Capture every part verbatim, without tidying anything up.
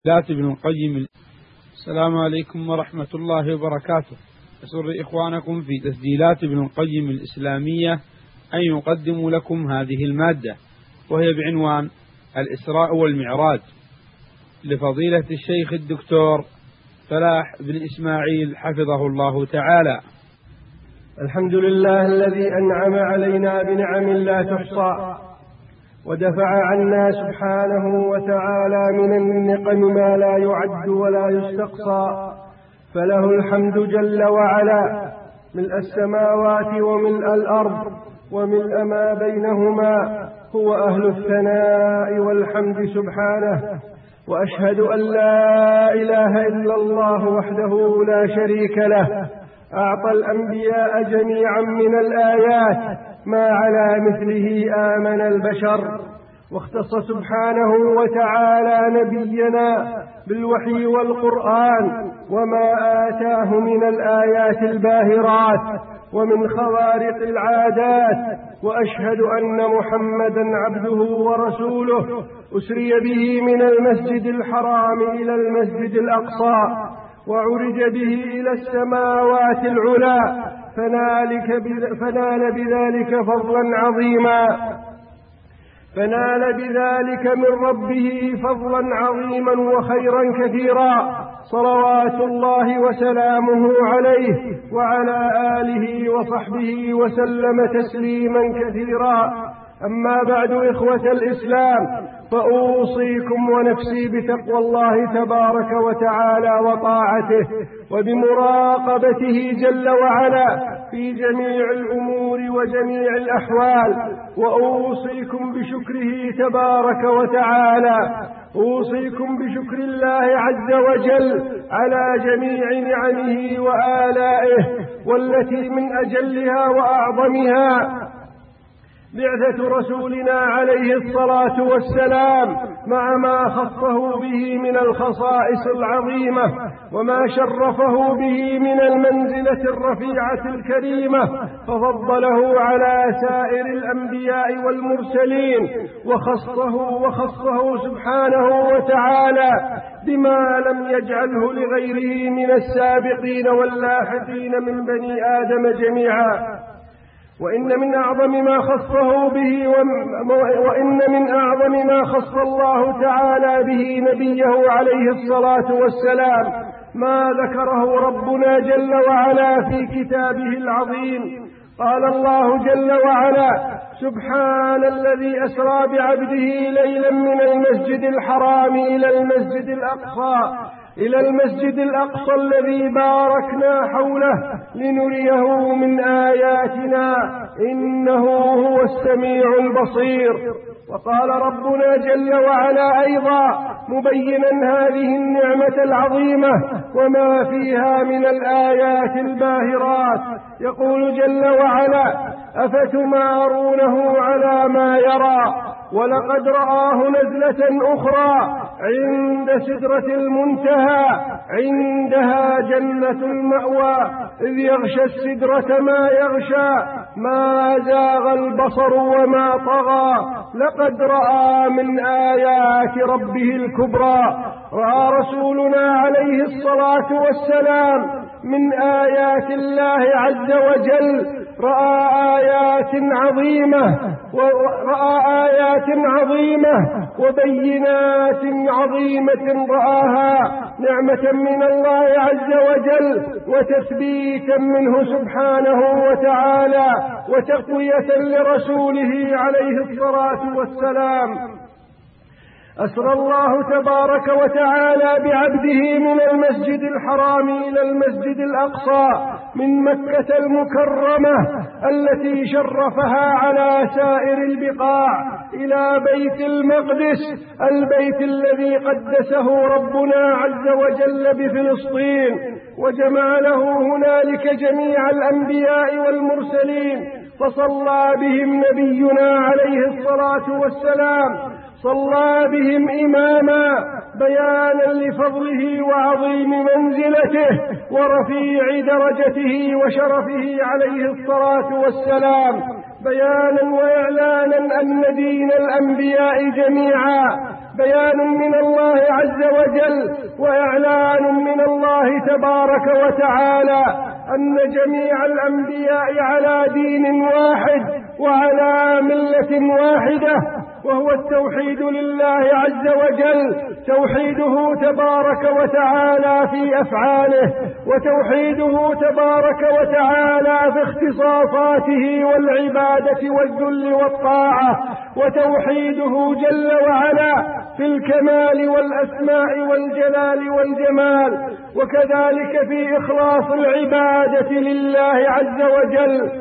تسجيلات ابن القيم. السلام عليكم ورحمة الله وبركاته. أسر إخوانكم في تسجيلات ابن القيم الإسلامية أن يقدموا لكم هذه المادة، وهي بعنوان الإسراء والمعراج لفضيلة الشيخ الدكتور فلاح بن إسماعيل حفظه الله تعالى. الحمد لله الذي أنعم علينا بنعم لا تحصى، ودفع عنا سبحانه وتعالى من النقم ما لا يعد ولا يستقصى، فله الحمد جل وعلا ملء السماوات وملء الأرض وملء ما بينهما، هو أهل الثناء والحمد سبحانه. وأشهد أن لا إله إلا الله وحده لا شريك له، أعطى الأنبياء جميعا من الآيات ما على مثله آمن البشر، واختص سبحانه وتعالى نبينا بالوحي والقرآن وما آتاه من الآيات الباهرات ومن خوارق العادات. وأشهد أن محمدا عبده ورسوله، أسري به من المسجد الحرام إلى المسجد الأقصى، وعرج به إلى السماوات العلا، فنال بذلك فضلا عظيما فنال بذلك من ربه فضلا عظيما وخيرا كثيرا، صلوات الله وسلامه عليه وعلى آله وصحبه وسلم تسليما كثيرا. أما بعد، إخوة الإسلام، فأوصيكم ونفسي بتقوى الله تبارك وتعالى وطاعته وبمراقبته جل وعلا في جميع الأمور وجميع الأحوال، وأوصيكم بشكره تبارك وتعالى. أوصيكم بشكر الله عز وجل على جميع نعمه وآلائه، والتي من أجلها وأعظمها بعثة رسولنا عليه الصلاة والسلام، مع ما خصه به من الخصائص العظيمة وما شرفه به من المنزلة الرفيعة الكريمة، ففضله على سائر الأنبياء والمرسلين، وخصه وخصه سبحانه وتعالى بما لم يجعله لغيره من السابقين واللاحقين من بني آدم جميعا. وإن من أعظم ما خصه به وإن من أعظم ما خص الله تعالى به نبيه عليه الصلاة والسلام ما ذكره ربنا جل وعلا في كتابه العظيم. قال الله جل وعلا: سبحان الذي أسرى بعبده ليلا من المسجد الحرام إلى المسجد الأقصى إلى المسجد الأقصى الذي باركنا حوله لنريه من آياتنا إنه هو السميع البصير. وقال ربنا جل وعلا أيضا مبينا هذه النعمة العظيمة وما فيها من الآيات الباهرات، يقول جل وعلا: أفتمارونه على ما يرى ولقد رآه نزلة أخرى عند سدرة المنتهى عندها جنة المأوى إذ يغشى السدرة ما يغشى ما زاغ البصر وما طغى لقد رأى من آيات ربه الكبرى. رأى رسولنا عليه الصلاة والسلام من آيات الله عز وجل، رأى آيات عظيمة ورأى آيات عظيمة وبينات عظيمة، رآها نعمة من الله عز وجل وتثبيتا منه سبحانه وتعالى وتقوية لرسوله عليه الصلاة والسلام. أسرى الله تبارك وتعالى بعبده من المسجد الحرام إلى المسجد الأقصى من مكة المكرمة التي شرفها على سائر البقاع إلى بيت المقدس، البيت الذي قدسه ربنا عز وجل بفلسطين، وجمع له هنالك جميع الأنبياء والمرسلين، فصلى بهم نبينا عليه الصلاة والسلام، صلى بهم إماما بيانا لفضله وعظيم منزلته ورفيع درجته وشرفه عليه الصلاة والسلام، بيانا وإعلانا أن دين الأنبياء جميعا بيان من الله عز وجل وإعلان من الله تبارك وتعالى أن جميع الأنبياء على دين واحد وعلى ملة واحدة، وهو التوحيد لله عز وجل، توحيده تبارك وتعالى في أفعاله، وتوحيده تبارك وتعالى في اختصاصاته والعبادة والذل والطاعة، وتوحيده جل وعلا في الكمال والأسماء والجلال والجمال، وكذلك في إخلاص العبادة لله عز وجل.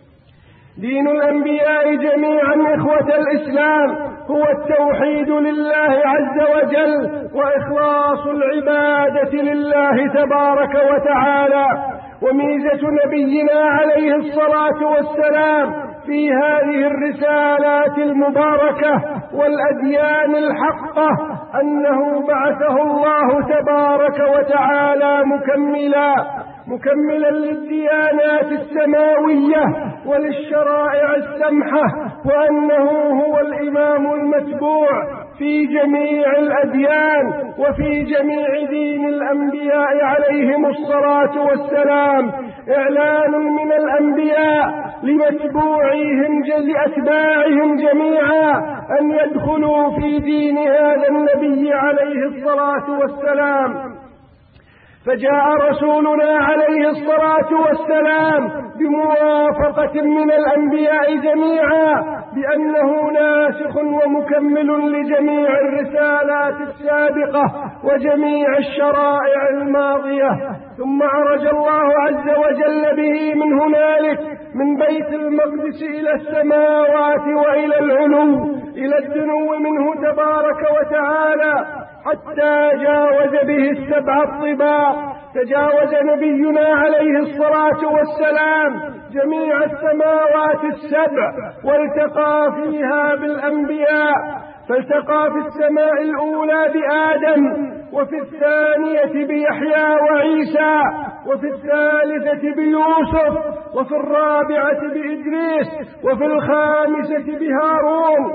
دين الأنبياء جميعا إخوة الإسلام هو التوحيد لله عز وجل وإخلاص العبادة لله تبارك وتعالى. وميزة نبينا عليه الصلاة والسلام في هذه الرسالات المباركة والأديان الحقة أنه بعثه الله تبارك وتعالى مكملا مكملا للديانات السماوية وللشرائع السمحة، وأنه هو الإمام المتبوع في جميع الأديان وفي جميع دين الأنبياء عليهم الصلاة والسلام. إعلان من الأنبياء لمتبوعيهم لأتباعهم جميعا أن يدخلوا في دين هذا النبي عليه الصلاة والسلام. فجاء رسولنا عليه الصلاة والسلام بموافقة من الأنبياء جميعا بأنه ناسخ ومكمل لجميع الرسالات السابقة وجميع الشرائع الماضية. ثم عرج الله عز وجل به من هنالك من بيت المقدس إلى السماوات وإلى العلو إلى الدنو منه تبارك وتعالى حتى جاوز به السبع الطباق. تجاوز نبينا عليه الصلاة والسلام جميع السماوات السبع والتقى فيها بالأنبياء، فالتقى في السماء الأولى بآدم، وفي الثانية بيحيى وعيسى، وفي الثالثة بيوسف، وفي الرابعة بإدريس، وفي الخامسة بهارون،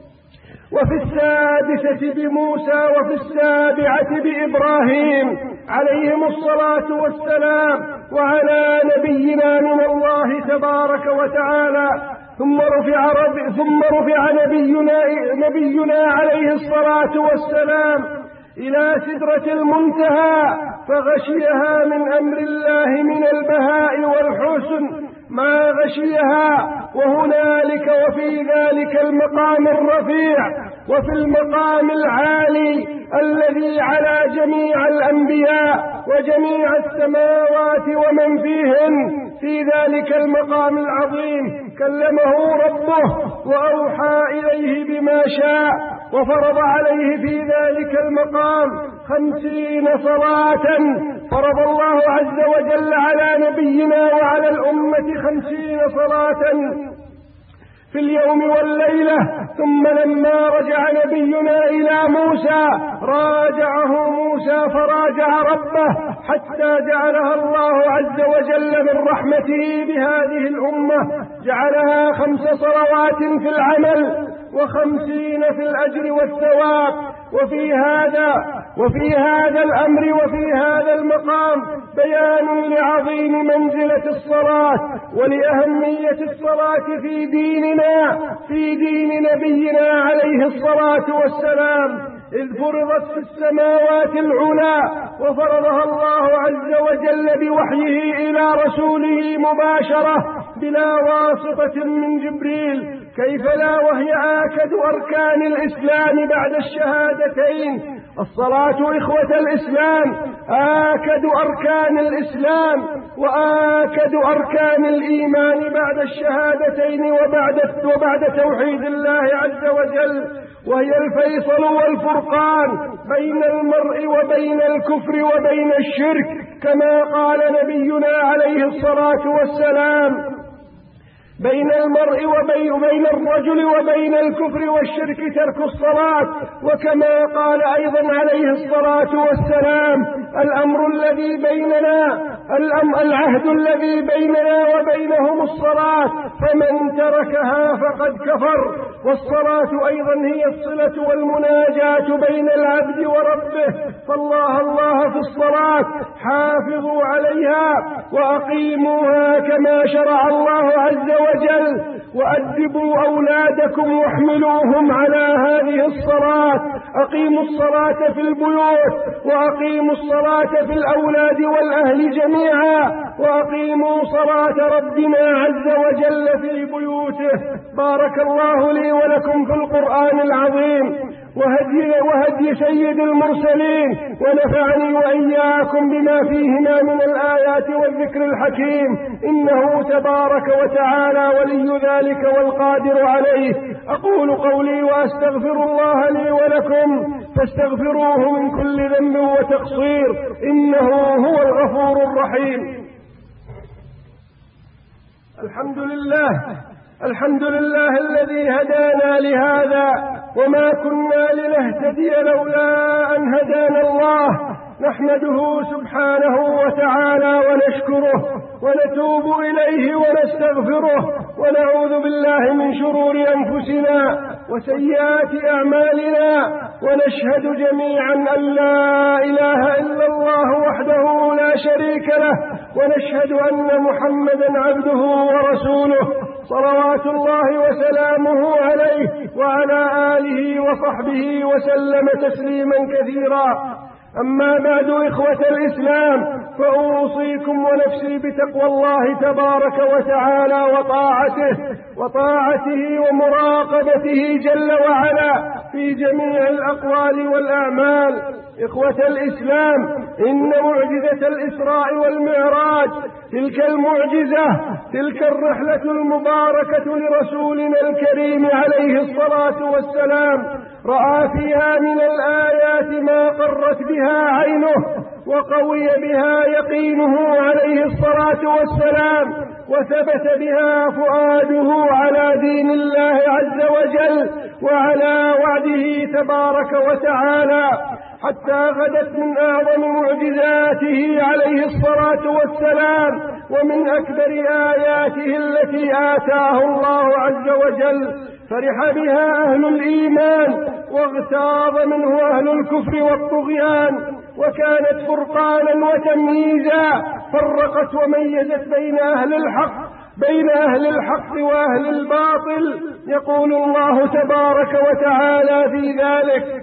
وفي السادسة بموسى، وفي السابعة بإبراهيم عليهم الصلاة والسلام. وعلى نبينا من الله تبارك وتعالى ثم رفع, رب ثم رفع نبينا, نبينا عليه الصلاة والسلام إلى سدرة المنتهى فغشيها من أمر الله من البهاء والحسن ما غشيها. وهنالك وفي ذلك المقام الرفيع وفي المقام العالي الذي على جميع الأنبياء وجميع السماوات ومن فيهن، في ذلك المقام العظيم كلمه ربه وأوحى إليه بما شاء، وفرض عليه في ذلك المقام خمسين صلاة. فرض الله عز وجل على نبينا وعلى الأمة خمسين صلاة في اليوم والليلة. ثم لما رجع نبينا إلى موسى راجعه موسى فراجع ربه حتى جعلها الله عز وجل من رحمته بهذه الأمة، جعلها خمس صلوات في العمل وخمسين في الأجر والثواب. وفي هذا وفي هذا الأمر وفي هذا المقام بيان لعظيم منزلة الصلاة ولأهمية الصلاة في ديننا في دين نبينا عليه الصلاة والسلام، إذ فرضت في السماوات العلى وفرضها الله عز وجل بوحيه إلى رسوله مباشرة بلا واسطة من جبريل. كيف لا وهي آكد أركان الإسلام بعد الشهادتين. الصلاة إخوة الإسلام آكد أركان الإسلام وآكد أركان الإيمان بعد الشهادتين وبعد, وبعد توحيد الله عز وجل، وهي الفيصل والفرقان بين المرء وبين الكفر وبين الشرك، كما قال نبينا عليه الصلاة والسلام: بين المرء وبين بين الرجل وبين الكفر والشرك ترك الصلاة. وكما قال أيضا عليه الصلاة والسلام: الأمر الذي بيننا العهد الذي بيننا وبينهم الصلاة، فمن تركها فقد كفر. والصلاة أيضا هي الصلة والمناجاة بين العبد وربه، فالله الله في الصلاة حافظوا عليها وأقيموها كما شرع الله عز وجل، وأدبوا أولادكم واحملوهم على هذه الصلاة. أقيموا الصلاة في البيوت، وأقيموا الصلاة في الأولاد والأهل جميعا، وأقيموا صلاة ربنا عز وجل في بيوته. بارك الله لي ولكم في القرآن العظيم وهدي, وهدي سيد المرسلين، ونفعني وإياكم بما فيهما من الآيات والذكر الحكيم، إنه تبارك وتعالى ولي ذلك والقادر عليه. أقول قولي وأستغفر الله لي ولكم، فاستغفروه من كل ذنب وتقصير، إنه هو الغفور الرحيم. الحمد لله الحمد لله الذي هدانا لهذا، وما كنا لنهتدي لولا أن هدانا الله. نحمده سبحانه وتعالى ونشكره ونتوب إليه ونستغفره، ونعوذ بالله من شرور أنفسنا وسيئات أعمالنا، ونشهد جميعا أن لا إله إلا الله وحده لا شريك له، ونشهد أن محمدا عبده ورسوله صلوات الله وسلامه عليه وعلى آله وصحبه وسلم تسليما كثيرا. أما بعد، إخوة الإسلام، فأوصيكم ونفسي بتقوى الله تبارك وتعالى وطاعته وطاعته ومراقبته جل وعلا في جميع الأقوال والأعمال. إخوة الإسلام، إن معجزة الإسراء والمعراج تلك المعجزة، تلك الرحلة المباركة لرسولنا الكريم عليه الصلاة والسلام، رأى فيها من الآيات ما قرت بها عينه وقوي بها يقينه عليه الصلاة والسلام، وثبت بها فؤاده على دين الله عز وجل وعلى وعده تبارك وتعالى، حتى غدت من أعظم معجزاته عليه الصلاة والسلام ومن أكبر آياته التي آتاه الله عز وجل، فرح بها أهل الإيمان واغتاظ منه أهل الكفر والطغيان، وكانت فرقانا وتمييزا، فرقت وميزت بين أهل الحق بين أهل الحق وأهل الباطل. يقول الله تبارك وتعالى في ذلك: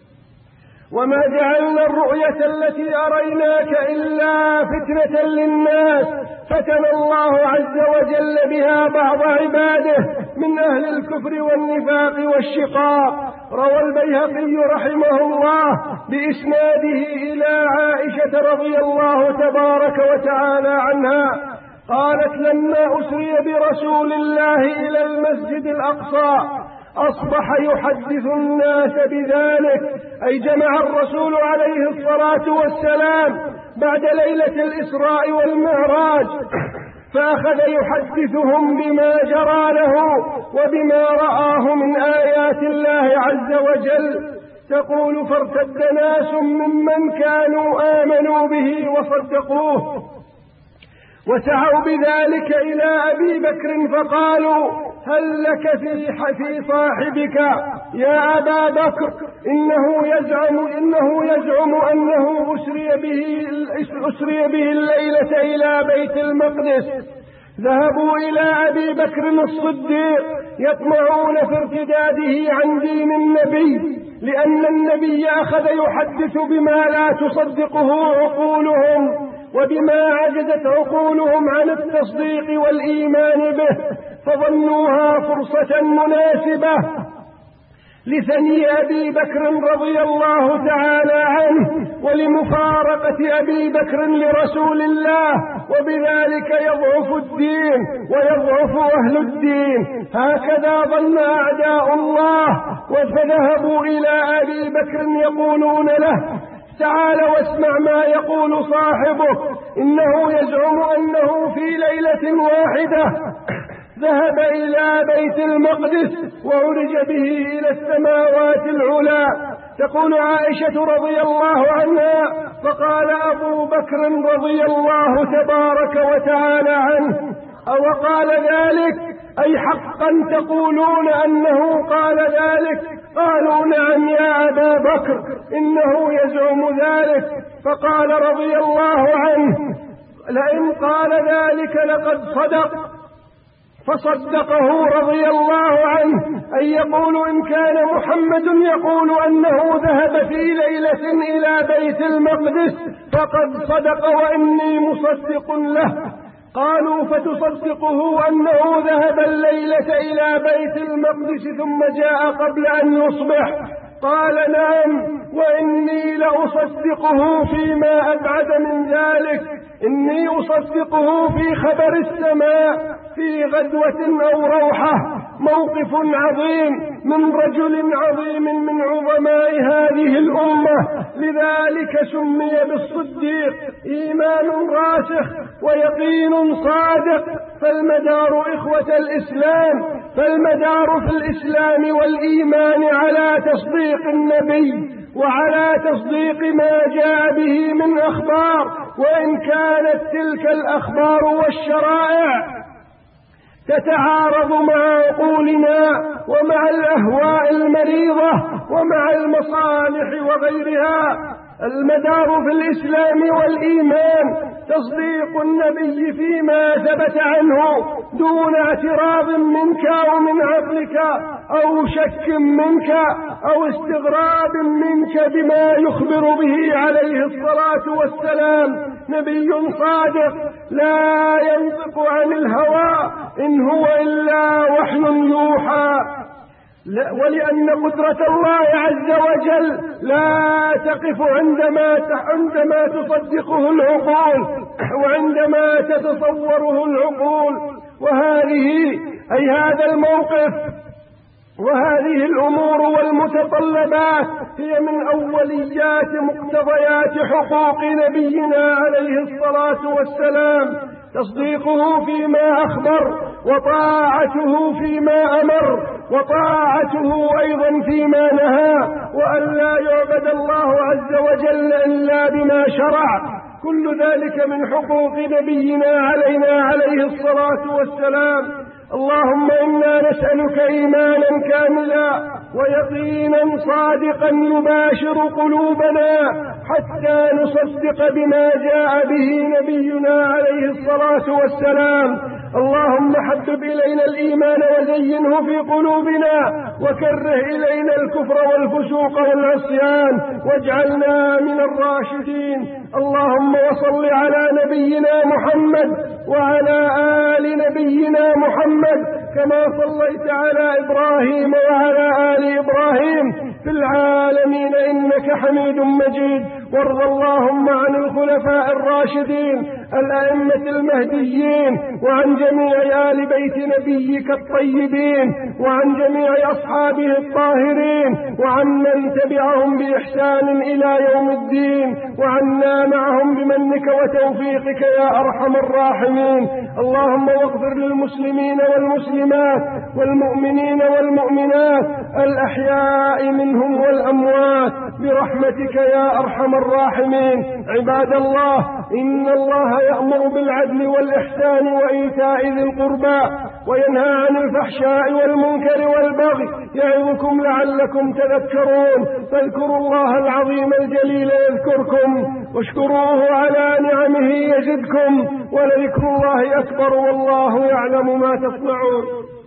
وما جعلنا الرؤية التي أريناك إلا فتنة للناس فتن الله عز وجل بها بعض عباده من أهل الكفر والنفاق والشقاق. روى البيهقي رحمه الله بإسناده إلى عائشة رضي الله تبارك وتعالى عنها قالت: لما أسري برسول الله إلى المسجد الأقصى أصبح يحدث الناس بذلك، أي جمع الرسول عليه الصلاة والسلام بعد ليلة الإسراء والمعراج، فأخذ يحدثهم بما جرى له وبما رآه من آيات الله عز وجل. تقول: فارتد ناس ممن كانوا آمنوا به وصدقوه وسعوا بذلك إلى أبي بكر فقالوا: هل لك في صاحبك يا أبا بكر؟ إنه يزعم إنه يزعم أنه أسري به أسري به الليلة إلى بيت المقدس. ذهبوا إلى أبي بكر الصديق يطمعون في ارتداده عن دين النبي، لأن النبي أخذ يحدث بما لا تصدقه عقولهم وبما عجزت عقولهم عن التصديق والإيمان به، فظنوها فرصة مناسبة لثني أبي بكر رضي الله تعالى عنه ولمفارقة أبي بكر لرسول الله، وبذلك يضعف الدين ويضعف أهل الدين. هكذا ظن أعداء الله، فذهبوا إلى أبي بكر يقولون له: تعال واسمع ما يقول صاحبك، إنه يزعم أنه في ليلة واحدة ذهب إلى بيت المقدس وعرج به إلى السماوات العلى. تقول عائشة رضي الله عنها: فقال أبو بكر رضي الله تبارك وتعالى عنه: أو قال ذلك أي حقا تقولون أنه قال ذلك؟ قالوا نعم يا أبا بكر إنه يزعم ذلك. فقال رضي الله عنه لئن قال ذلك لقد صدق. فصدقه رضي الله عنه، أن يقول إن كان محمد يقول أنه ذهب في ليلة إلى بيت المقدس فقد صدق وإني مصدق له. قالوا فتصدقه أنه ذهب الليلة إلى بيت المقدس ثم جاء قبل أن يصبح؟ قال نعم وإني لأصدقه فيما أبعد من ذلك، إني أصدقه في خبر السماء في غدوة أو روحة، موقف عظيم من رجل عظيم من عظماء هذه الأمة، لذلك سمي بالصديق. إيمان راسخ ويقين صادق. فالمدار إخوة الإسلام، فالمدار في الإسلام والإيمان على تصديق النبي وعلى تصديق ما جاء به من أخبار، وإن كانت تلك الأخبار والشرائع تتعارض مع عقولنا ومع الأهواء المريضة ومع المصالح وغيرها. المدار في الإسلام والإيمان تصديق النبي فيما ثبت عنه دون اعتراض منك أو من عقلك أو شك منك أو استغراب منك بما يخبر به عليه الصلاة والسلام. نبي صادق لا ينطق عن الهوى إن هو إلا وحي يوحى. ولأن قدرة الله عز وجل لا تقف عندما عندما تصدقه العقول وعندما تتصوره العقول. وهذه أي هذا الموقف وهذه الأمور والمتطلبات هي من أوليات مقتضيات حقوق نبينا عليه الصلاة والسلام، تصديقه فيما أخبر وطاعته فيما أمر وطاعته أيضا فيما نهى، وأن لا يعبد الله عز وجل إلا بما شرع. كل ذلك من حقوق نبينا علينا عليه الصلاة والسلام. اللهم إنا نسألك إيمانا كاملا ويقينا صادقا يباشر قلوبنا حتى نصدق بما جاء به نبينا عليه الصلاة والسلام. اللهم حبب إلينا الإيمان وزينه في قلوبنا وكره إلينا الكفر والفسوق والعصيان واجعلنا من الراشدين. اللهم وصل على نبينا محمد وعلى آل نبينا محمد كما صليت على إبراهيم وعلى آل إبراهيم في العالمين إنك حميد مجيد. وارض اللهم عن الخلفاء الراشدين الأئمة المهديين وعن جميع آل بيت نبيك الطيبين وعن جميع أصحابه الطاهرين وعن من تبعهم بإحسان إلى يوم الدين، وعنا معهم بمنك وتوفيقك يا أرحم الراحمين. اللهم واغفر للمسلمين والمسلمات والمؤمنين والمؤمنات الأحياء منهم والأموات برحمتك يا أرحم الراحمين. عباد الله، إن الله يأمر بالعدل والإحسان وإيتاء ذي القربى وينهى عن الفحشاء والمنكر والبغي يعظكم لعلكم تذكرون. فاذكروا الله العظيم الجليل يذكركم واشكروه على نعمه يزدكم ولذكر الله أكبر والله يعلم ما تصنعون.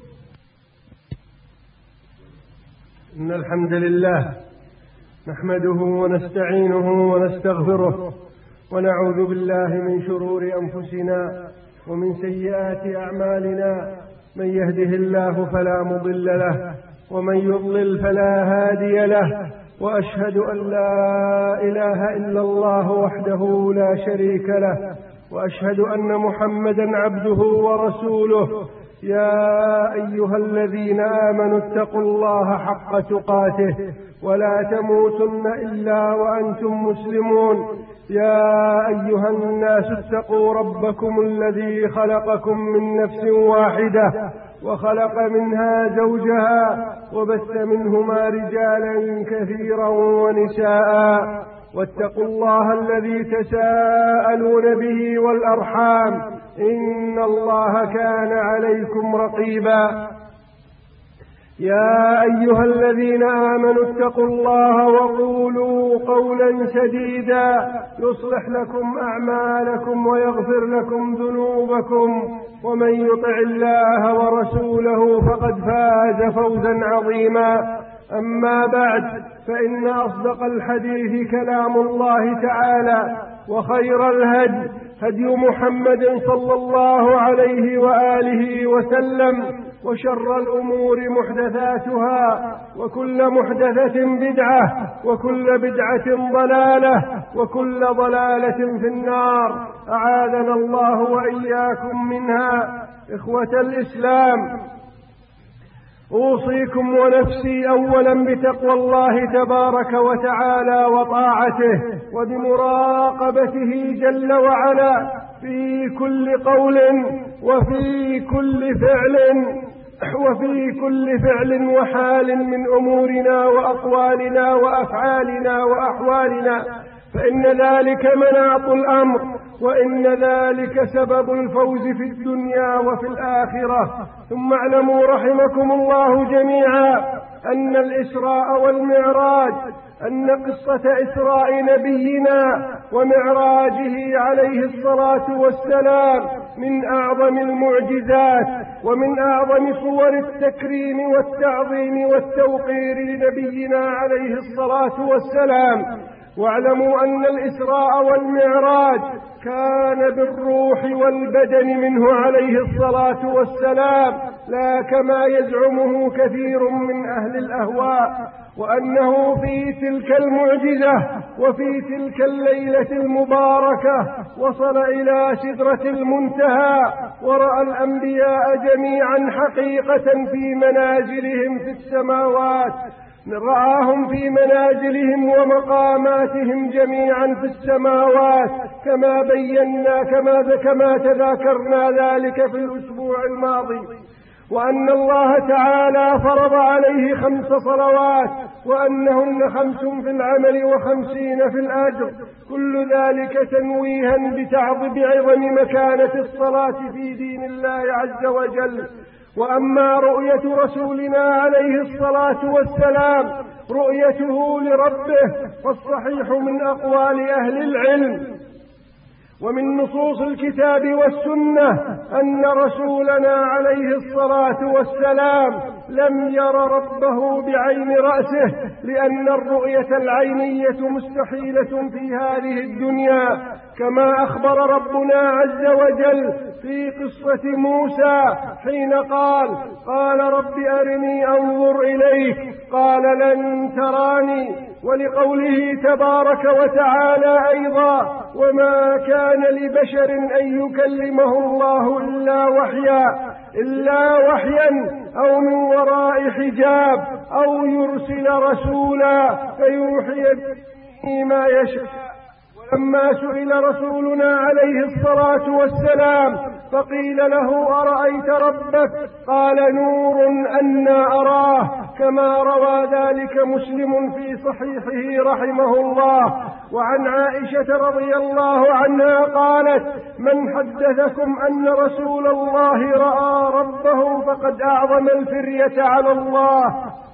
إن الحمد لله نحمده ونستعينه ونستغفره ونعوذ بالله من شرور أنفسنا ومن سيئات أعمالنا. من يهده الله فلا مضل له ومن يضلل فلا هادي له، وأشهد أن لا إله إلا الله وحده لا شريك له، وأشهد أن محمدا عبده ورسوله. يا أيها الذين آمنوا اتقوا الله حق تقاته ولا تموتن إلا وأنتم مسلمون. يا أيها الناس اتقوا ربكم الذي خلقكم من نفس واحدة وخلق منها زوجها وبث منهما رجالا كثيرا ونساء، واتقوا الله الذي تساءلون به والأرحام إن الله كان عليكم رقيبا. يا أيها الذين آمنوا اتقوا الله وقولوا قولا سديدا يصلح لكم أعمالكم ويغفر لكم ذنوبكم، ومن يطع الله ورسوله فقد فاز فوزا عظيما. أما بعد، فإن أصدق الحديث كلام الله تعالى، وخير الهدي هدي محمد صلى الله عليه وآله وسلم، وشر الأمور محدثاتها، وكل محدثة بدعة، وكل بدعة ضلالة، وكل ضلالة في النار، أعاذنا الله وإياكم منها. إخوة الإسلام، أوصيكم ونفسي أولا بتقوى الله تبارك وتعالى وطاعته، وبمراقبته جل وعلا في كل قول وفي كل فعل وفي كل فعل وحال من أمورنا وأقوالنا وأفعالنا وأحوالنا، فإن ذلك مناط الأمر، وإن ذلك سبب الفوز في الدنيا وفي الآخرة. ثم اعلموا رحمكم الله جميعا أن الإسراء والمعراج، أن قصة إسراء نبينا ومعراجه عليه الصلاة والسلام من أعظم المعجزات ومن أعظم صور التكريم والتعظيم والتوقير لنبينا عليه الصلاة والسلام. واعلموا أن الإسراء والمعراج كان بالروح والبدن منه عليه الصلاة والسلام، لا كما يزعمه كثير من أهل الأهواء، وأنه في تلك المعجزة وفي تلك الليلة المباركة وصل إلى سدرة المنتهى، ورأى الأنبياء جميعا حقيقة في منازلهم في السماوات، رآهم في منازلهم ومقاماتهم جميعا في السماوات، كما بينا كما كما تذاكرنا ذلك في الأسبوع الماضي. وأن الله تعالى فرض عليه خمس صلوات، وأنهن خمس في العمل وخمسين في الأجر، كل ذلك تنويها بعظم مكانة الصلاة في دين الله عز وجل. وأما رؤية رسولنا عليه الصلاة والسلام رؤيته لربه، فالصحيح من أقوال أهل العلم ومن نصوص الكتاب والسنة أن رسولنا عليه الصلاة والسلام لم ير ربه بعين رأسه، لأن الرؤية العينية مستحيلة في هذه الدنيا، كما أخبر ربنا عز وجل في قصة موسى حين قال قال رب أرني أنظر إليك قال لن تراني، ولقوله تبارك وتعالى أيضا وما كان لبشر أن يكلمه الله إلا وحيا إلا وحيا أو من وراء حجاب أو يرسل رسولا فيوحي به ما يشاء. لما سئل رسولنا عليه الصلاة والسلام فقيل له أرأيت ربك قال نور أنى أراه، كما روى ذلك مسلم في صحيحه رحمه الله. وعن عائشة رضي الله عنها قالت من حدثكم أن رسول الله رأى ربه فقد أعظم الفرية على الله،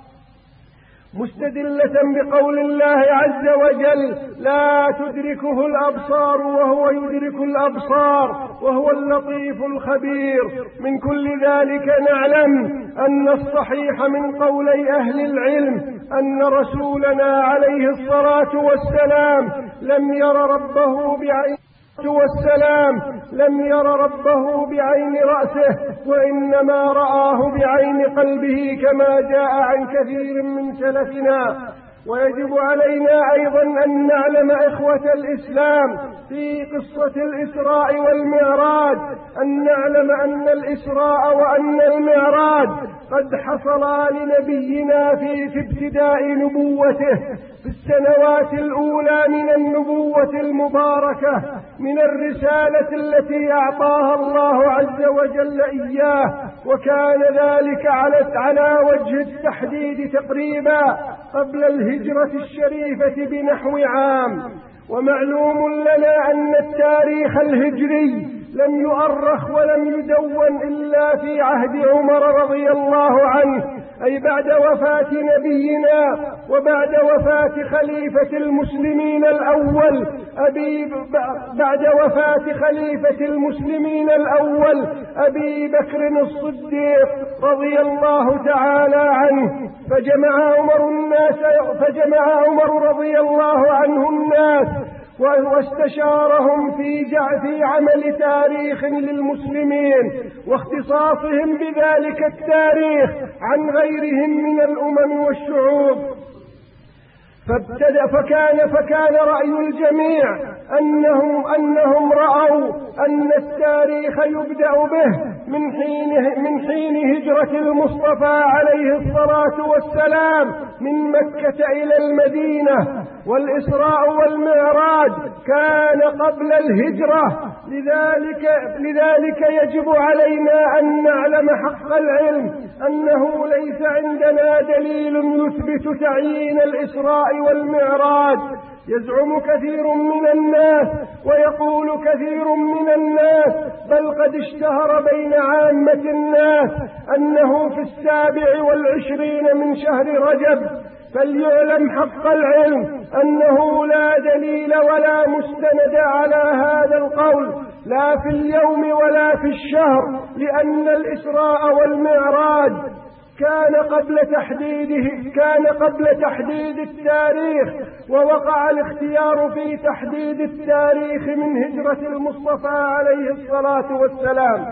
مستدلة بقول الله عز وجل لا تدركه الأبصار وهو يدرك الأبصار وهو اللطيف الخبير. من كل ذلك نعلم أن الصحيح من قولي أهل العلم أن رسولنا عليه الصلاة والسلام لم ير ربه بعين والسلام لم ير ربه بعين رأسه، وإنما رآه بعين قلبه كما جاء عن كثير من سلفنا. ويجب علينا أيضا أن نعلم إخوة الإسلام في قصة الإسراء والمعراج، أن نعلم أن الإسراء وأن المعراج قد حصلا لنبينا في, في ابتداء نبوته في السنوات الأولى من النبوة المباركة، من الرسالة التي أعطاها الله عز وجل إياه، وكان ذلك على, على وجه التحديد تقريبا قبل الهجرة الشريفة بنحو عام. ومعلوم لنا أن التاريخ الهجري لم يؤرخ ولم يدون إلا في عهد عمر رضي الله عنه، أي بعد وفاة نبينا وبعد وفاة خليفة المسلمين الأول أبي بعد وفاة خليفة المسلمين الأول أبي بكر الصديق رضي الله تعالى عنه. فجمع عمر الناس فجمع عمر رضي الله عنه الناس واستشارهم في في عمل تاريخ للمسلمين واختصاصهم بذلك التاريخ عن غيرهم من الأمم والشعوب. فابتدأ فكان فكان رأي الجميع أنهم أنهم رأوا أن التاريخ يبدأ به من حين من حين هجرة المصطفى عليه الصلاة والسلام من مكة إلى المدينة، والإسراء والمعراج كان قبل الهجرة. لذلك لذلك يجب علينا أن نعلم حق العلم أنه ليس عندنا دليل يثبت تعيين الإسراء والمعراج. يزعم كثير من الناس ويقول كثير من الناس بل قد اشتهر بين عامة الناس أنه في السابع والعشرين من شهر رجب. فليعلم حق العلم أنه لا دليل ولا مستند على هذا القول لا في اليوم ولا في الشهر، لأن الإسراء والمعراج كان قبل تحديده كان قبل تحديد التاريخ، ووقع الاختيار في تحديد التاريخ من هجرة المصطفى عليه الصلاة والسلام.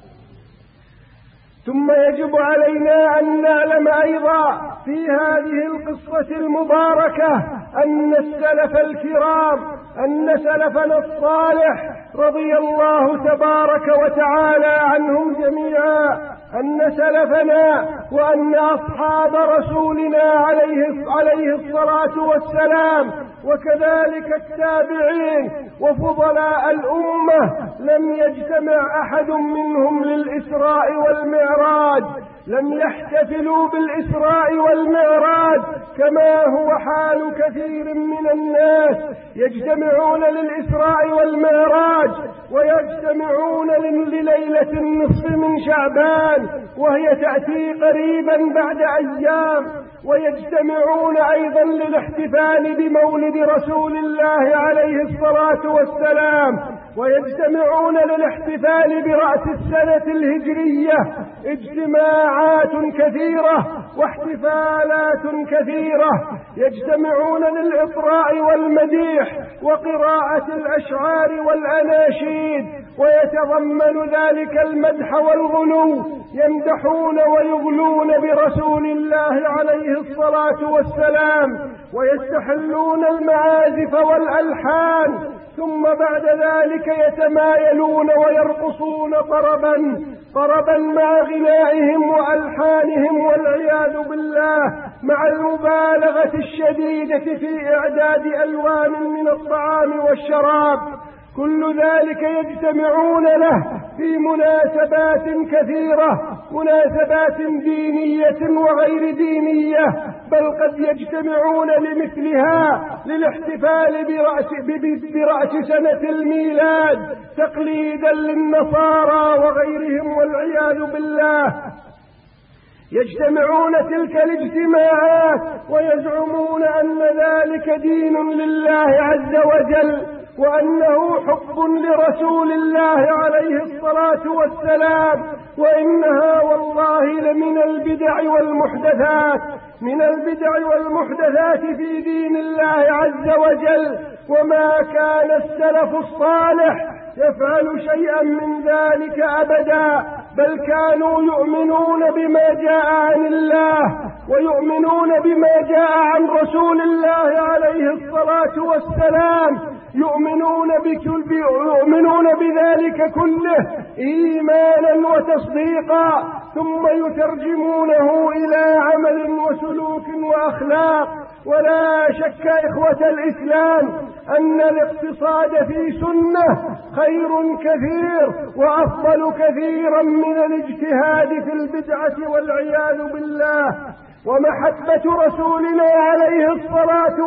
ثم يجب علينا أن نعلم أيضا في هذه القصة المباركة أن السلف الكرام أن سلفنا الصالح رضي الله تبارك وتعالى عنهم جميعا أن سلفنا وأن أصحاب رسولنا عليه عليه الصلاة والسلام وكذلك التابعين وفضلاء الأمة لم يجتمع أحد منهم للإسراء والمعراج، لم يحتفلوا بالإسراء والمعراج كما هو حال كثير من الناس يجتمعون للإسراء والمعراج ويجتمعون لليلة النصف من شعبان وهي تأتي قريبا بعد أيام، ويجتمعون أيضا للاحتفال بمولد رسول الله عليه الصلاة والسلام، ويجتمعون للاحتفال برأس السنة الهجرية اجتماعات كثيرة واحتفالات كثيرة. يجتمعون للإطراء والمديح وقراءة الأشعار والأناشيد، ويتضمن ذلك المدح والغلو، يمدحون ويغلون برسول الله عليه الصلاة والسلام، ويستحلون المعازف والألحان، ثم بعد ذلك يتمايلون ويرقصون طربا طربا مع غنائهم وألحانهم والعياذ بالله، مع المبالغة الشديدة في إعداد ألوان من الطعام والشراب. كل ذلك يجتمعون له في مناسبات كثيرة، مناسبات دينية وغير دينية، بل قد يجتمعون لمثلها للاحتفال برأس, برأس سنة الميلاد تقليدا للنصارى وغيرهم والعياذ بالله. يجتمعون تلك الاجتماعات ويزعمون أن ذلك دين لله عز وجل، وأنه حب لرسول الله عليه الصلاة والسلام، وإنها والله لمن البدع والمحدثات من البدع والمحدثات في دين الله عز وجل. وما كان السلف الصالح يفعل شيئا من ذلك أبدا، بل كانوا يؤمنون بما جاء عن الله ويؤمنون بما جاء عن رسول الله عليه الصلاة والسلام، يؤمنون بكل يؤمنون بذلك كله إيمانا وتصديقا، ثم يترجمونه إلى عمل وسلوك وأخلاق. ولا شك إخوة الإسلام أن الاقتصاد في سنة خير كثير وأفضل كثيرا من الاجتهاد في البدعة والعياذ بالله. ومحبة رسولنا عليه الصلاة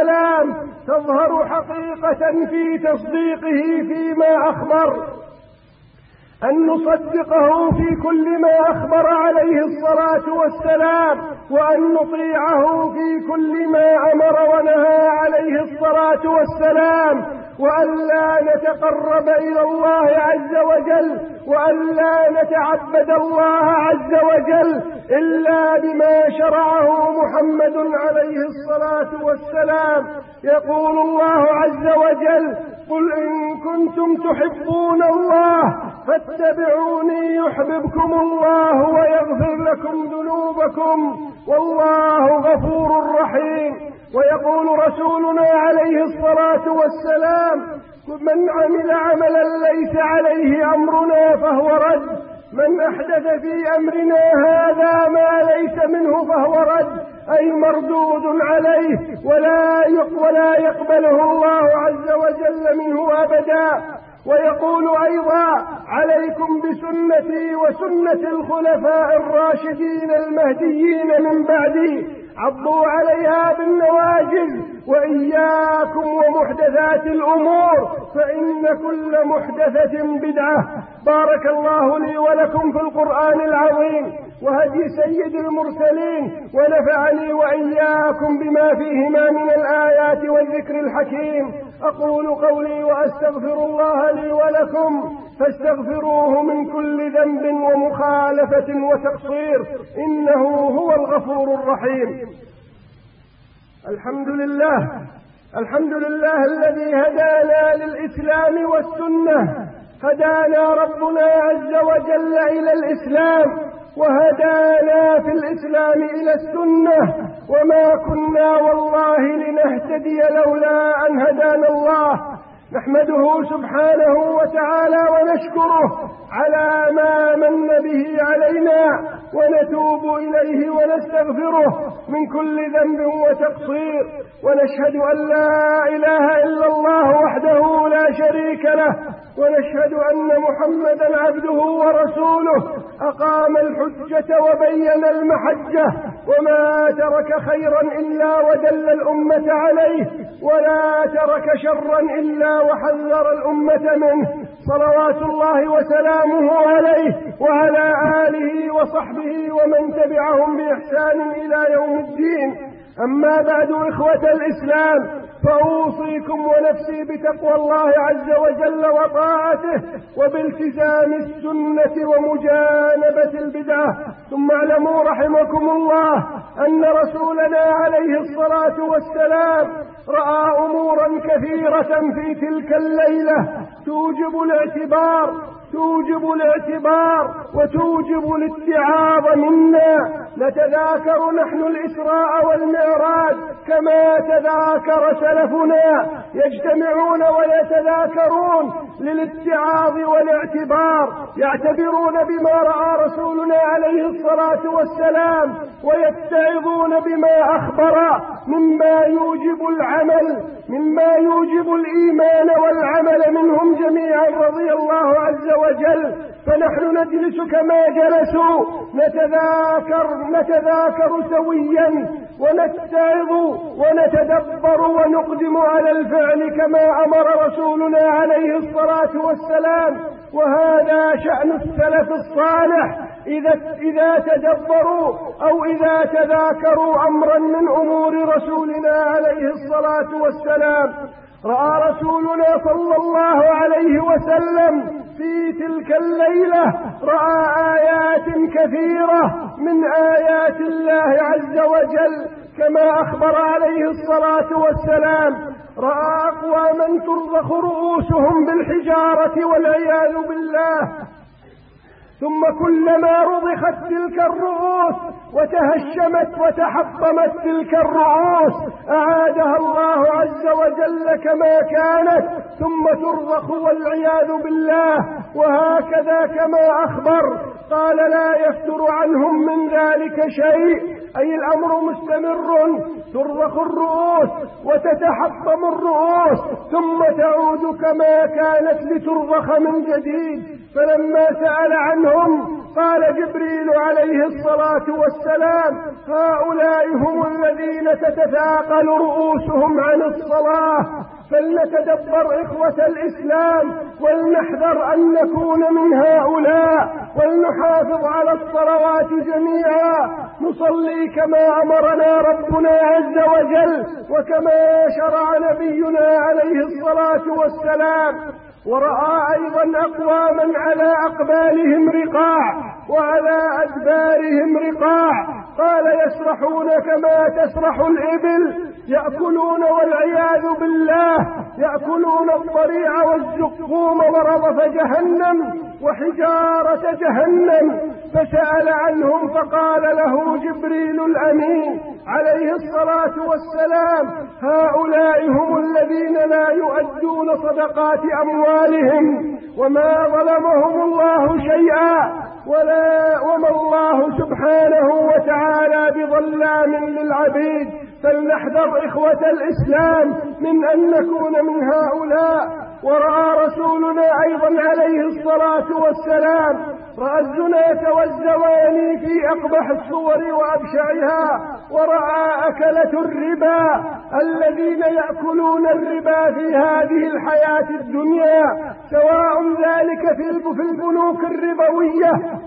والسلام تظهر حقيقة في تصديقه فيما أخبر، أن نصدقه في كل ما أخبر عليه الصلاة والسلام، وأن نطيعه في كل ما أمر ونهى عليه الصلاة والسلام، وأن لا نتقرب إلى الله عز وجل وأن لا نتعبد الله عز وجل إلا بما شرعه محمد عليه الصلاة والسلام. يقول الله عز وجل: قل إن كنتم تحبون الله فاتبعوني يحببكم الله ويغفر لكم ذنوبكم والله غفور رحيم. ويقول رسولنا عليه الصلاة والسلام: من عمل عملا ليس عليه أمرنا فهو رد، من أحدث في أمرنا هذا ما ليس منه فهو رد، أي مردود عليه ولا ولا يقبله الله عز وجل منه أبدا. ويقول أيضا: عليكم بسنتي وسنة الخلفاء الراشدين المهديين من بعدي، عضوا عليها بالنواجذ، وإياكم ومحدثات الأمور فإن كل محدثة بدعة. بارك الله لي ولكم في القرآن العظيم وهدي سيد المرسلين، ونفعني وإياكم بما فيهما من الآيات والذكر الحكيم. أقول قولي وأستغفر الله لي ولكم فاستغفروه من كل ذنب ومخالفة وتقصير، إنه هو الغفور الرحيم. الحمد لله الحمد لله الذي هدانا للإسلام والسنة. هدانا ربنا عز وجل إلى الإسلام، وهدانا في الإسلام إلى السنة، وما كنا والله لنهتدي لولا أن هدانا الله. نحمده سبحانه وتعالى ونشكره على ما من به علينا، ونتوب إليه ونستغفره من كل ذنب وتقصير، ونشهد أن لا إله إلا الله وحده لا شريك له، ونشهد أن محمدا عبده ورسوله أقام الحجة وبين المحجة، وما ترك خيرا إلا ودل الأمة عليه، ولا ترك شرا إلا وحذر الأمة منه، صلوات الله وسلامه عليه وعلى آله وصحبه ومن تبعهم بإحسان إلى يوم الدين. أما بعد، إخوة الإسلام، فأوصيكم ونفسي بتقوى الله عز وجل وطاعته وبالتزام السنة ومجانبة البدعة. ثم اعلموا رحمكم الله أن رسولنا عليه الصلاة والسلام رأى أمورا كثيرة في تلك الليلة توجب الاعتبار توجب الاعتبار وتوجب الاتعاظ منا. نتذاكر نحن الإسراء والمعراج كما تذاكر سلفنا، يجتمعون ويتذاكرون للاتعاظ والاعتبار، يعتبرون بما رأى رسولنا عليه الصلاة والسلام، ويتعظون بما أخبر مما يوجب العمل مما يوجب الإيمان والعمل منهم جميعا رضي الله عز وجل. فنحن نجلس كما جلسوا، نتذاكر نتذاكر سويا، ونتعظ ونتدبر ونقدم على الفعل كما أمر رسولنا عليه الصلاة والسلام. وهذا شأن السلف الصالح، إذا, إذا تدبروا أو إذا تذاكروا أمرا من أمور رسولنا عليه الصلاة والسلام. رأى رسولنا صلى الله عليه وسلم في تلك الليلة رأى آيات كثيرة من آيات الله عز وجل كما أخبر عليه الصلاة والسلام. رأى أقواما ترضخ رؤوسهم بالحجارة والعياذ بالله، ثم كلما رضخت تلك الرؤوس وتهشمت وتحطمت تلك الرؤوس أعادها الله عز وجل كما كانت، ثم ترضخ والعياذ بالله. وهكذا كما أخبر قال: لا يفتر عنهم من ذلك شيء، أي الأمر مستمر، ترضخ الرؤوس وتتحطم الرؤوس ثم تعود كما كانت لترضخ من جديد. فلما سأل عنهم قال جبريل عليه الصلاة والسلام: هؤلاء هم الذين تتثاقل رؤوسهم عن الصلاة. فلنتدبر إخوة الإسلام ولنحذر أن نكون من هؤلاء، ولنحافظ على الصلوات جميعا، نصلي كما أمرنا ربنا عز وجل وكما شرع نبينا عليه الصلاة والسلام. ورأى أيضا أقواما على أقبالهم رقاع وعلى أدبارهم رقاع، قال يسرحون كما تسرح الإبل، يأكلون والعياذ بالله يأكلون الضريع والزقوم ورغف جهنم وحجارة جهنم. فسأل عنهم فقال له جبريل الأمين عليه الصلاة والسلام: هؤلاء هم الذين لا يؤدون صدقات أموالهم، وما ظلمهم الله شيئا، ولا وما الله سبحانه وتعالى بظلام للعبيد. فلنحذر إخوة الإسلام من أن نكون من هؤلاء. ورأى رسولنا أيضا عليه الصلاة والسلام رأى الزناة والزواني في أقبح الصور وأبشعها، ورأى أكلة الربا الذين يأكلون الربا في هذه الحياة الدنيا، سواء ذلك في البنوك الربوية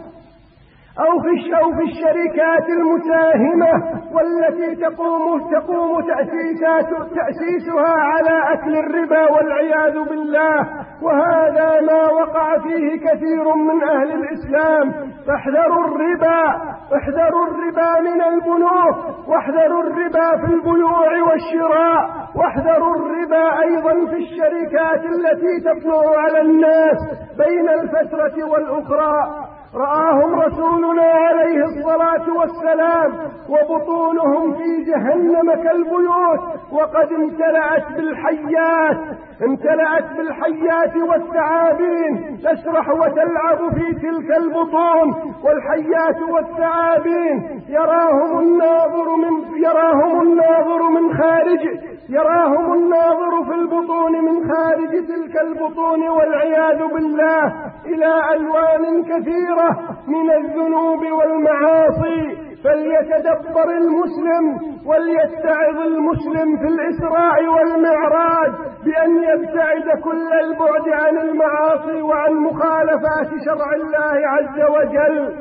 أو في أو في الشركات المساهمة والتي تقوم تقوم تأسيسات تأسيسها على أكل الربا والعياذ بالله. وهذا ما وقع فيه كثير من أهل الإسلام. فاحذروا الربا، احذروا الربا من البنوك، واحذروا الربا في البيوع والشراء، واحذروا الربا أيضا في الشركات التي تطلع على الناس بين الفترة والأخرى. رآهم رسولنا عليه الصلاة والسلام وبطونهم في جهنم كالبيوت، وقد امتلأت بالحيات امتلأت بالحيات والثعابين تسرح وتلعب في تلك البطون. والحيات والثعابين يراهم الناظر من يراهم الناظر من خارج يراهم الناظر في البطون من خارج تلك البطون والعياذ بالله إلى ألوان كثيرة من الذنوب والمعاصي. فليتدبر المسلم وليتعظ المسلم في الإسراء والمعراج بأن يبتعد كل البعد عن المعاصي وعن مخالفات شرع الله عز وجل.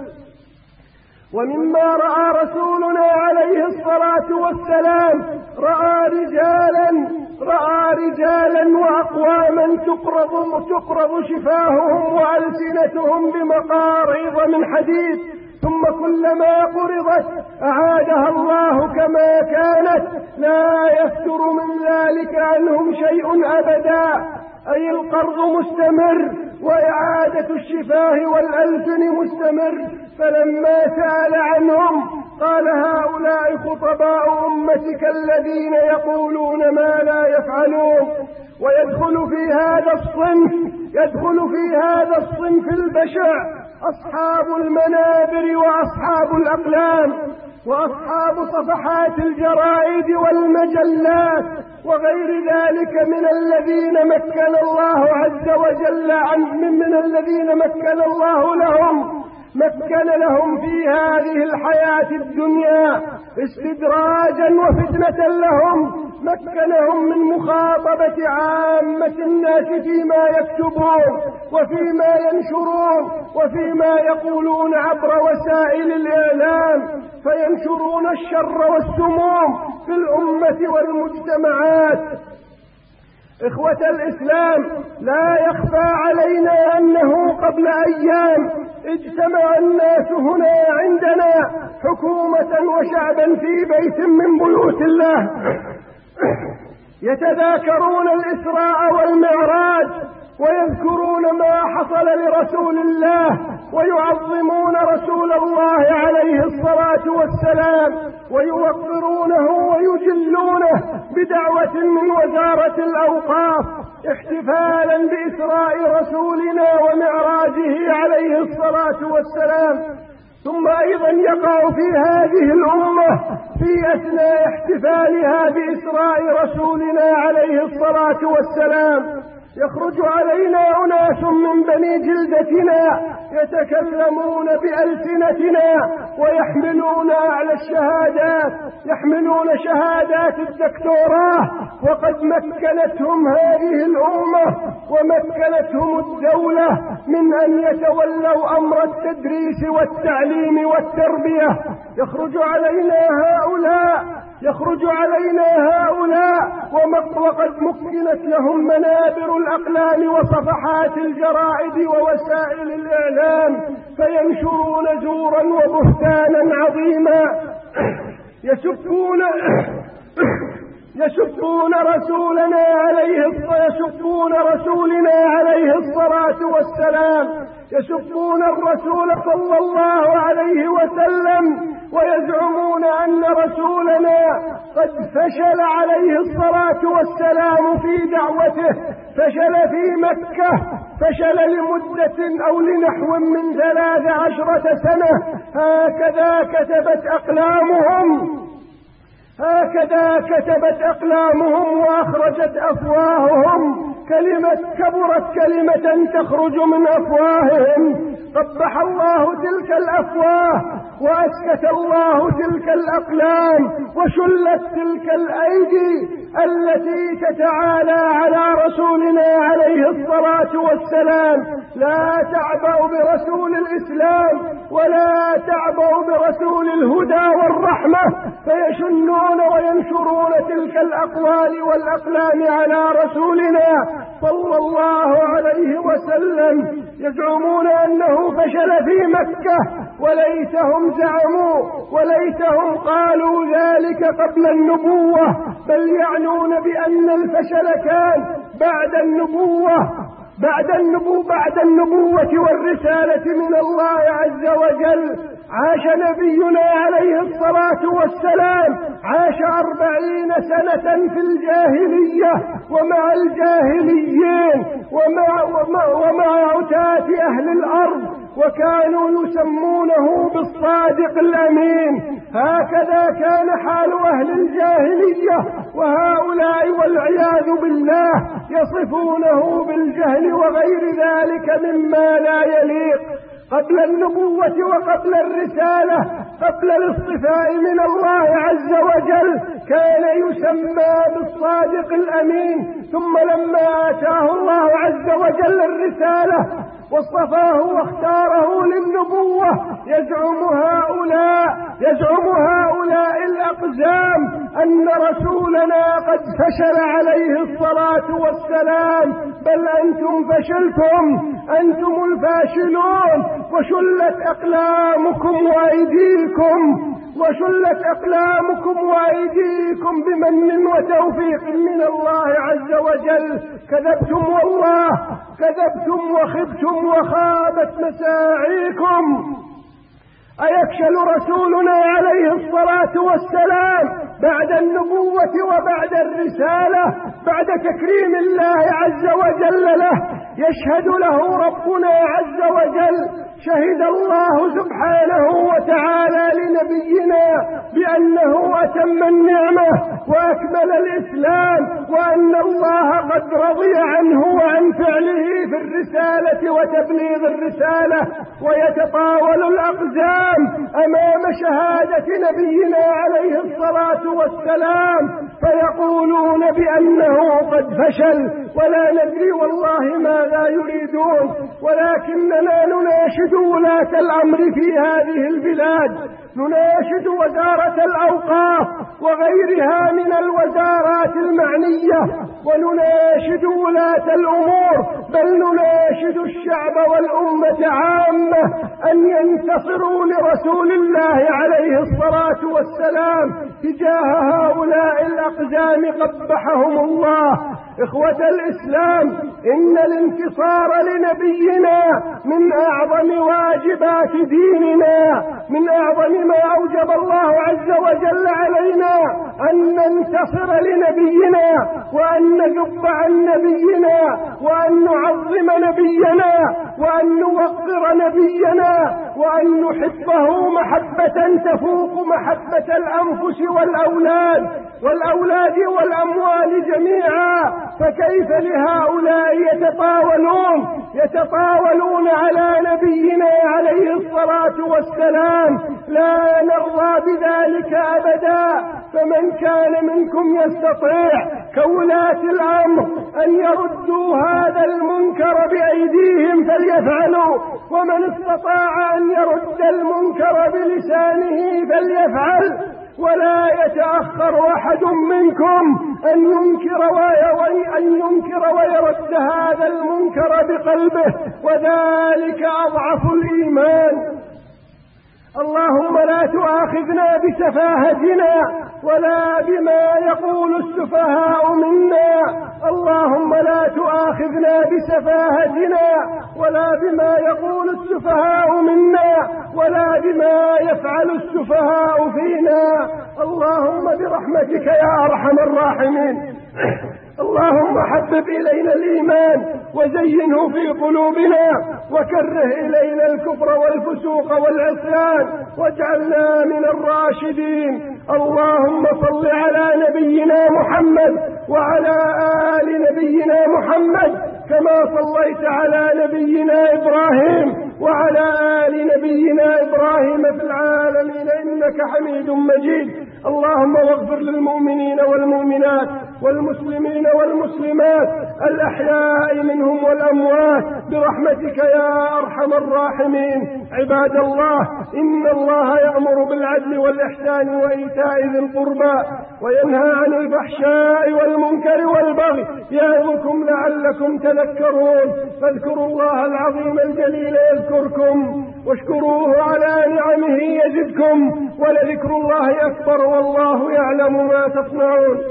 ومما رأى رسولنا عليه الصلاة والسلام رأى رجالا رأى رجالا وأقواما تقرض تقرض شفاههم وألسنتهم بمقاريض من حديد، ثم كلما قرضت أعادها الله كما كانت، لا يفتر من ذلك عنهم شيء أبدا. أي القرض مستمر وإعادة الشفاه والألسن مستمر. فلما سأل عنهم قال: هؤلاء خطباء أمتك الذين يقولون ما لا يفعلون. ويدخل في هذا الصنف يدخل في هذا الصنف البشع أصحاب المنابر وأصحاب الأقلام وأصحاب صفحات الجرائد والمجلات وغير ذلك من الذين مكن الله عز وجل عن من الذين مكن الله لهم مكن لهم في هذه الحياة الدنيا استدراجا وفتنة لهم. مكنهم من مخاطبة عامة الناس فيما يكتبون وفيما ينشرون وفيما يقولون عبر وسائل الإعلام، فينشرون الشر والسموم في الأمة والمجتمعات. إخوة الإسلام، لا يخفى علينا أنه قبل أيام اجتمع الناس هنا عندنا حكومة وشعبا في بيت من بيوت الله يتذاكرون الإسراء والمعراج ويذكرون ما حصل لرسول الله ويعظمون رسول الله عليه الصلاة والسلام ويوقرونه ويجلونه بدعوة من وزارة الأوقاف احتفالا بإسراء رسولنا ومعراجه عليه الصلاة والسلام. ثم أيضا يقع في هذه الأمة في أثناء احتفالها بإسراء رسولنا عليه الصلاة والسلام يخرج علينا أناس من بني جلدتنا يتكلمون بألسنتنا ويحملون أعلى الشهادات، يحملون شهادات الدكتوراه، وقد مكنتهم هذه الأمة ومكنتهم الدولة من أن يتولوا أمر التدريس والتعليم والتربية. يخرج علينا هؤلاء يخرج علينا هؤلاء وقد مكنت لهم منابر الأقلام وصفحات الجرائد ووسائل الإعلام، فينشرون زورا وبهتانا عظيما، يسبون يسبون رسولنا عليه يسبون رسولنا عليه الصلاة والسلام، يسبون الرسول صلى الله عليه وسلم، ويزعمون أن رسولنا قد فشل عليه الصلاة والسلام في دعوته، فشل في مكة، فشل لمدة أو لنحو من ثلاث عشرة سنة. هكذا كتبت أقلامهم هكذا كتبت أقلامهم وأخرجت أفواههم. كلمة كبرت كلمة تخرج من أفواههم، قبح الله تلك الأفواه وأسكت الله تلك الأقلام وشلت تلك الأيدي التي تتعالى على رسولنا عليه الصلاة والسلام. لا تعبأ برسول الإسلام ولا تعبأ برسول الهدى والرحمة، فيشنون وينشرون تلك الأقوال والأقلام على رسولنا صلى الله عليه وسلم، يزعمون أنه فشل في مكة، وليتهم زعموا وليتهم قالوا ذلك قبل النبوة، بل يعنون بأن الفشل كان بعد النبوة بعد النبوة بعد النبوة والرسالة من الله عز وجل. عاش نبينا عليه الصلاة والسلام عاش أربعين سنة في الجاهلية ومع الجاهليين ومع, ومع, ومع عتاة أهل الأرض، وكانوا يسمونه بالصادق الأمين. هكذا كان حال أهل الجاهلية، وهؤلاء والعياذ بالله يصفونه بالجهل وغير ذلك مما لا يليق. قبل النبوة وقبل الرسالة، قبل الاصطفاء من الله عز وجل، كان يسمى بالصادق الأمين، ثم لما آتاه الله عز وجل الرسالة واصطفاه واختاره للنبوة، يزعم هؤلاء يزعم هؤلاء الأقزام أن رسولنا قد فشل عليه الصلاة والسلام. بل أنتم فشلتم، أنتم الفاشلون، وشلت أقلامكم وأيديكم وشلت أقلامكم وأيديكم بمن وتوفيق من الله عز وجل. كذبتم والله، كذبتم وخبتم وخابت مساعيكم. أيفشل رسولنا عليه الصلاة والسلام بعد النبوة وبعد الرسالة، بعد تكريم الله عز وجل له؟ يشهد له ربنا عز وجل، شهد الله سبحانه وتعالى لنبينا بأنه أتم النعمة وأكمل الإسلام، وأن الله قد رضي عنه وعن فعله في الرسالة وتبليغ الرسالة. ويتطاول الأقزام أمام شهادة نبينا عليه الصلاة والسلام، فيقولون بأنه قد فشل، ولا ندري والله ماذا يريدون. ولكننا نناشد ولاة الأمر في هذه البلاد، نناشد وزارة الأوقاف وغيرها من الوزارات المعنية، ونناشد ولاة الأمور، بل نناشد الشعب والأمة عامة أن ينتصروا لرسول الله عليه الصلاة والسلام تجاه هؤلاء الأقزام قبحهم الله. إخوة الإسلام، إن الانتصار لنبينا من أعظم واجبات ديننا، من أعظم ما أوجب الله عز وجل علينا أن ننتصر لنبينا، وأن نجب عن نبينا، وأن نعظم نبينا، وأن نوقر نبينا، وأن نحبه محبة تفوق محبة الأنفس والأولاد والأولاد والأموال جميعا. فكيف لهؤلاء يتطاولون يتطاولون على نبينا عليه الصلاة والسلام؟ لا نرضى بذلك أبدا. فمن كان منكم يستطيع كولاة الأمر أن يردوا هذا المنكر بأيديهم فليفعلوا، ومن استطاع أن يرد المنكر بلسانه فليفعل. ولا يتأخر أحد منكم أن ينكر أن ينكر ويرد هذا المنكر بقلبه، وذلك أضعف الإيمان. اللهم لا تؤاخذنا بسفاهتنا ولا بما يقول السفهاء منا. اللهم لا تؤاخذنا بسفاهتنا ولا بما يقول السفهاء منا ولا بما يفعل السفهاء فينا. اللهم برحمتك يا أرحم الراحمين. اللهم حبب إلينا الإيمان وزينه في قلوبنا وكره إلينا الكفر والفسوق والعصيان واجعلنا من الراشدين. اللهم صل على نبينا محمد وعلى آل نبينا محمد كما صليت على نبينا إبراهيم وعلى آل نبينا إبراهيم في العالمين إنك حميد مجيد. اللهم اغفر للمؤمنين والمؤمنات والمسلمين والمسلمات الأحياء منهم والأموات برحمتك يا أرحم الراحمين. عباد الله، إن الله يأمر بالعدل والإحسان وإيتاء ذي القربى وينهى عن الفحشاء والمنكر والبغي يعظكم لعلكم تذكرون. فاذكروا الله العظيم الجليل يذكركم واشكروه على نعمه يزدكم ولذكر الله أكبر والله يعلم ما تصنعون.